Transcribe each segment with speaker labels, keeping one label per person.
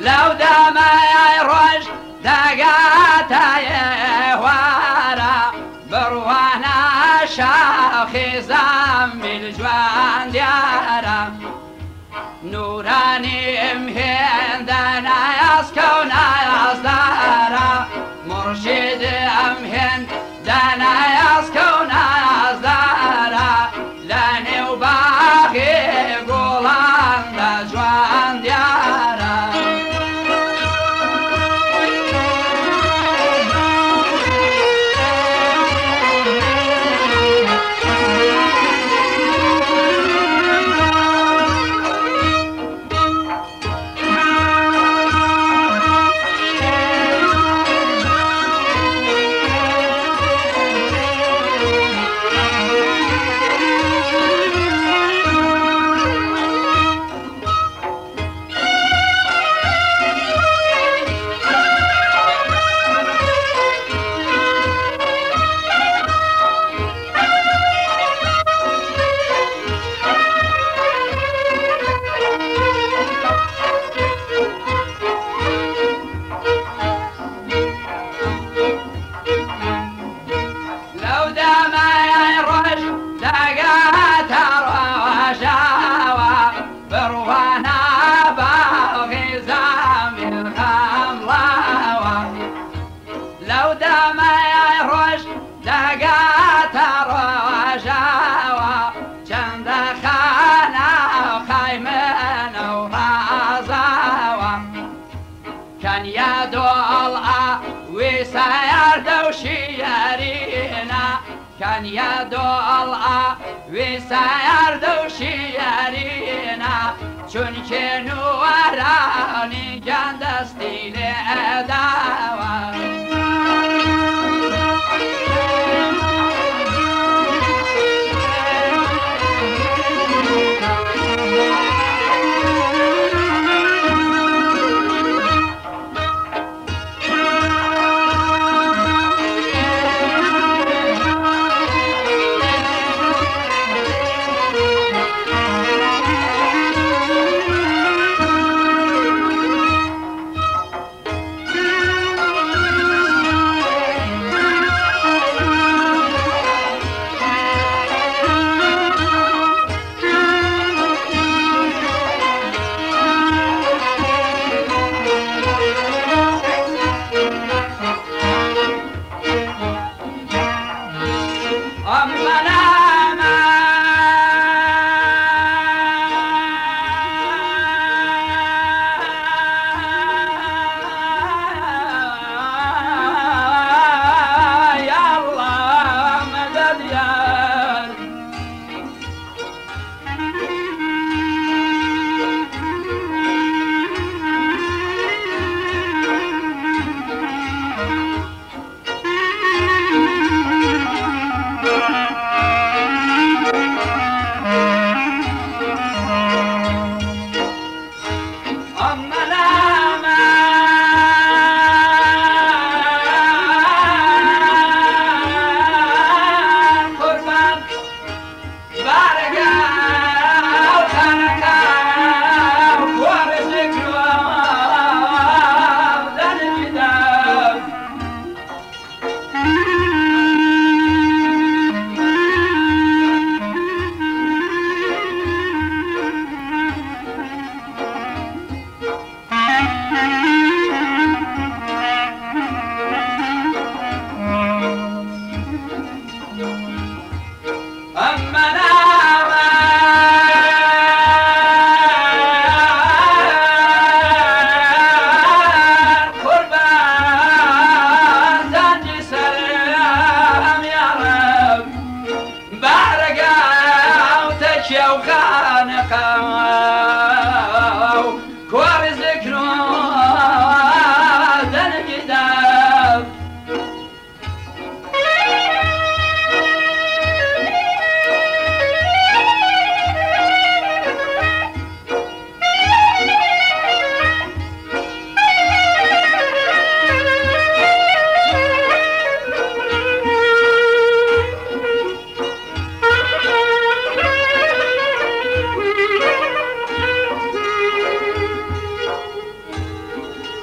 Speaker 1: لەو دەمای ڕۆژ دەگاتایە وارە بڕوانە شاخی زەمبیل جوان دیارە نورانیم هێندە نایاسکە و نایازدارە مرشیدم هێندە نایاسکە و نایازدارە لە نێو باغی گوڵاندا جوان دیارە کەنیا دۆڵا وێسایاردە و شیارینە چونکێ نووەرانی گیان دەستی لێداوە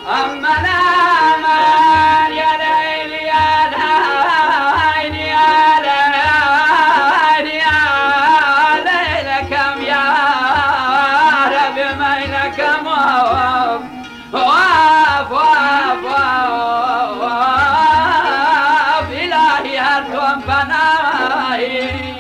Speaker 1: أما الأمان يا ليل يا ليل يا ليل يا ليل كم يا رب ميلك موف واف واف واف إلهي هرتم بناي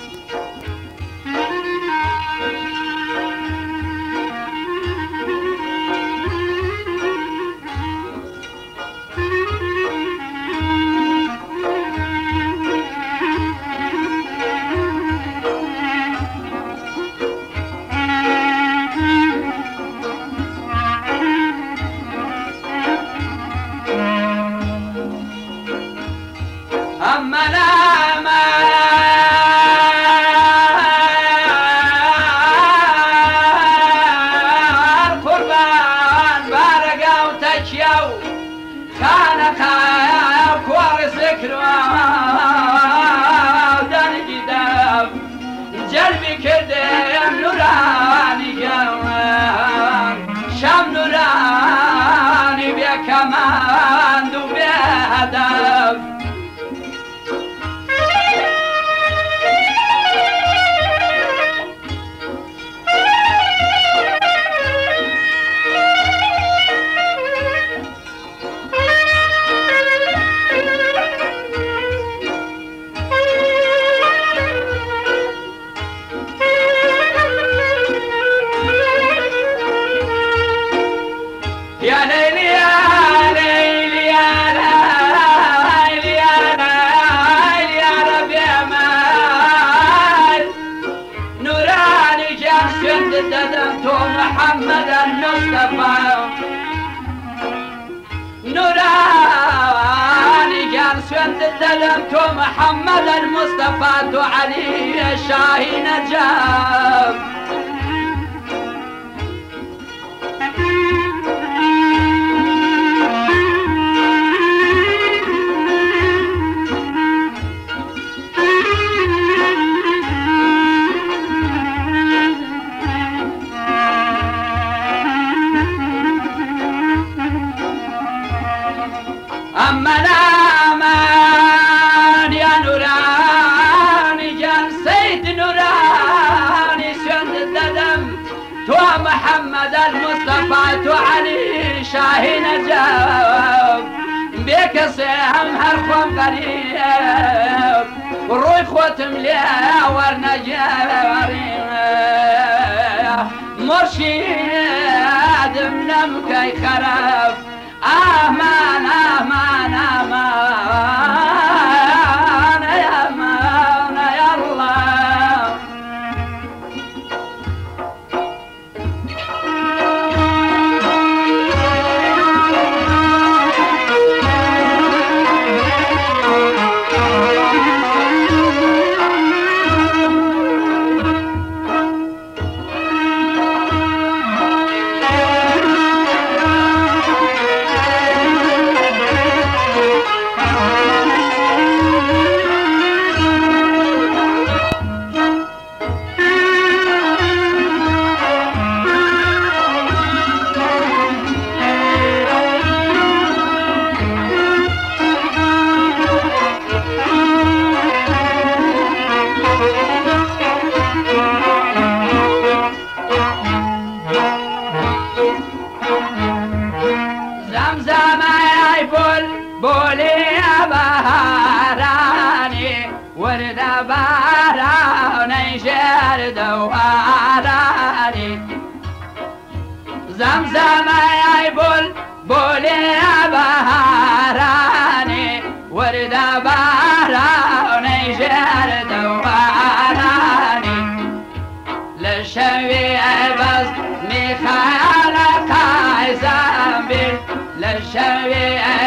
Speaker 1: أما الأمان قربان بارقا وتشيو كان خايا كوارس ذكرى دنجي داب جلبي كدم نوراني جوان شام نوراني بكمان دو بهدف يا ليل يا ليل يا ليل يا ليل يا رب يا مال نوراني جالس ددمت محمد المصطفى نوراني جالس ددمت محمد المصطفى علي شاهي نجاب أما الأمان يا نوراني جان سيد نوراني سند الدم تو محمد المصطفى تو علي شاهي نجاب بك سهم هرخم قريب وروي خوتم ليا ورنجاري مرشد منمكي خراب أمان أمان أمان يا أمان يا الله زمزم يا بلبلي يا بهاراني ورد بهاراني جرد وهاراني زمزم يا بلبلي يا بهاراني ورد بهاراني جرد وهاراني للشوي بس ميخالك عايزان بي للشوي